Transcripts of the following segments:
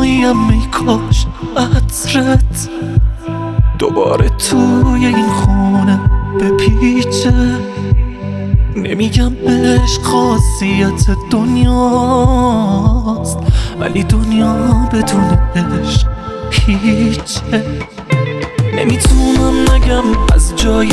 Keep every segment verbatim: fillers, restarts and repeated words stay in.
مایم ای کاش عطرت دوباره توی این خونه بپیچه. نمیگم عشق خاصیت دنیاست، ولی دنیا بدون عشق هیچه. نمیتونم نگم از جای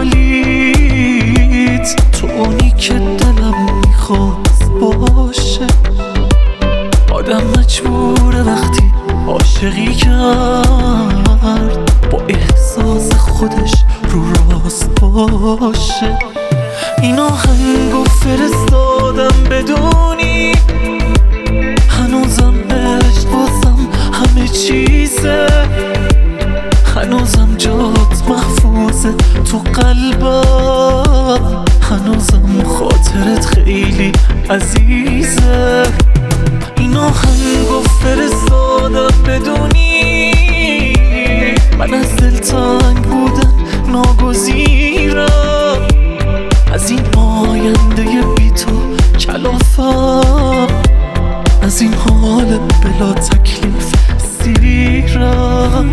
خالیت، تو اونی که دلم میخواست باشه. آدم مجبوره وقتی عاشقی کرد با احساس خودش رو راست باشه. این آهنگو فرستادم بدونی هنوزم عشق واسم همه چیزه، هنوزم جات محفوظه تو قلبم، هنوزم خاطرت خیلی عزیزه. این آهنگو فرستادم بدونی من از دلتنگ بودن ناگزیرم، از این آینده بی تو کلافم، از این حال بلا تکلیف سیرم.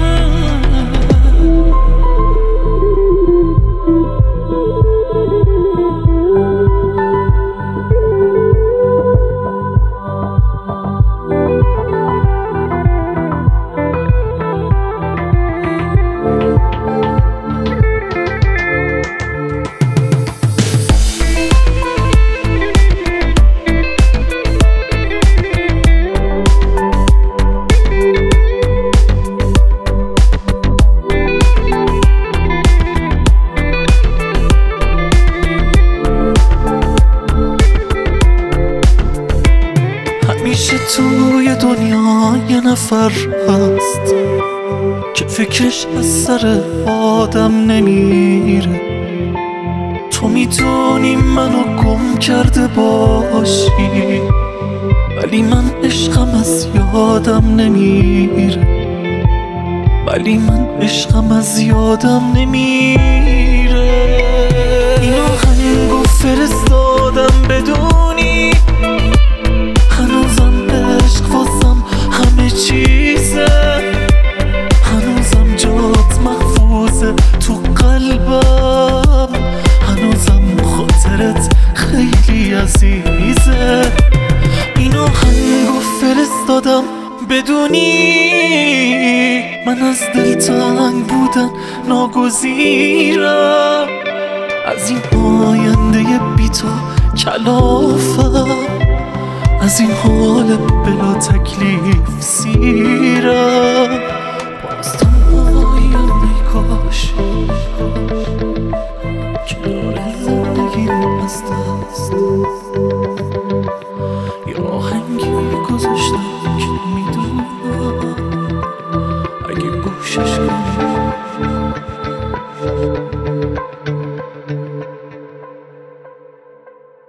همیشه توی دنیا یه نفر هست که فکرش از سر آدم نمیره. تو میدونی منو گم کرده باشی، ولی من عشقم از یادم نمیره، ولی من عشقم از یادم نمیره. این آهنگو فرستادم بدونی هنوزم عشق واسم همه چیزه، هنوزم جات محفوظه تو قلبم، هنوزم خاطرت خیلی عزیزه. این آهنگو فرستادم بدونی من از دلتنگ بودن ناگزیرم، از این آینده بی تو کلافم، از این حال بلا تکلیف سیرم. باستم مایم ای کاش کنار زندگیم از دست یه آهنگی گذاشتم که میدونم